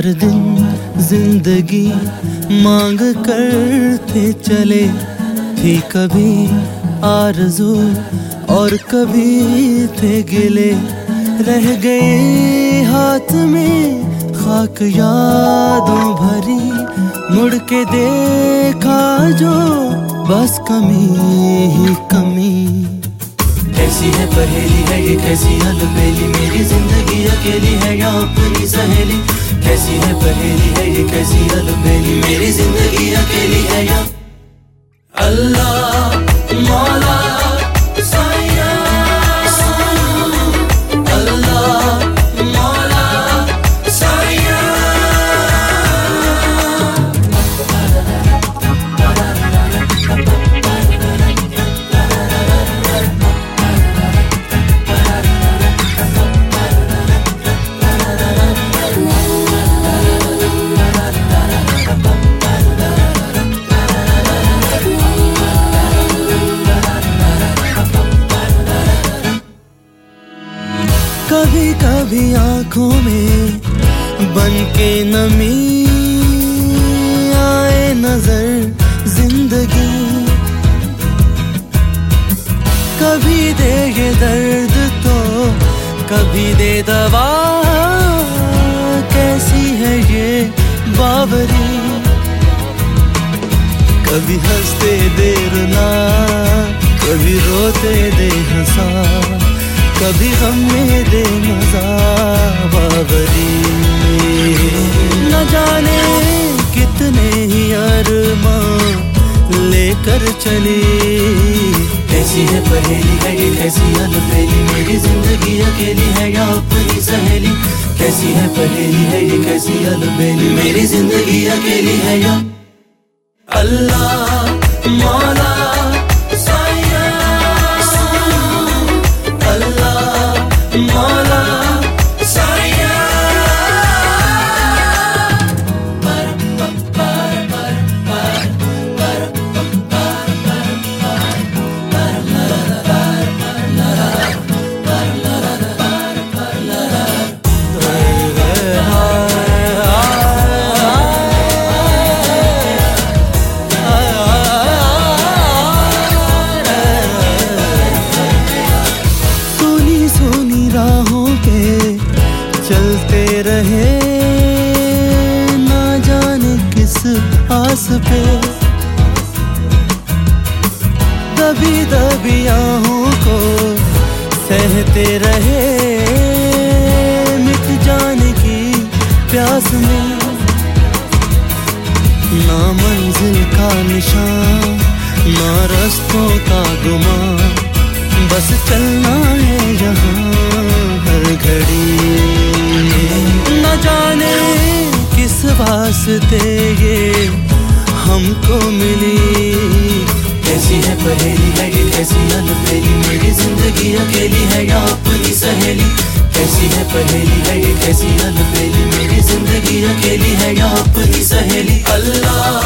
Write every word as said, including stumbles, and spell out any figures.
हर दिन जिंदगी मांग करते चले, थी कभी आरज़ू और कभी थे गिले। रह गए हाथ में खाक यादों भरी, मुड़ के देखा जो बस कमी ही कमी। कैसी है पहेली है ये, कैसी अलबेली, मेरी जिंदगी अकेली है या अपनी सहेली। कैसी है पहेली है ये, कैसी अलबेली, मेरी जिंदगी अकेली है या अल्लाह मौला साया, अल्लाह मौला साया। कभी कभी आंखों में बन के नमी आए नजर जिंदगी, कभी दे ये दर्द तो कभी दे दवा। कैसी है ये बावरी, कभी हंसते दे रुला, कभी रोते दे हंसा, कभी हम में दे मजा बावरी। न जाने कितने ही अरमान लेकर चली। कैसी है पहेली है ये, कैसी अलबेली, मेरी जिंदगी अकेली है या अपनी सहेली। कैसी है पहेली है ये, कैसी अलबेली, मेरी जिंदगी अकेली है या अल्लाह मौला साया, अल्लाह मौला साया। राहों पे चलते रहे ना जाने किस आस पे, दबी दबी आहों को सहते रहे मिट जाने की प्यास में। ना मंजिल का निशान ना रास्तों का गुमान, बस चलना है यहाँ हर घड़ी। न जाने किस वास्ते ये हमको मिली। कैसी है पहेली है ये, कैसी अलबेली, मेरी जिंदगी अकेली है या अपनी सहेली। कैसी है पहेली है ये, कैसी अलबेली, मेरी जिंदगी अकेली है या अपनी सहेली। अल्लाह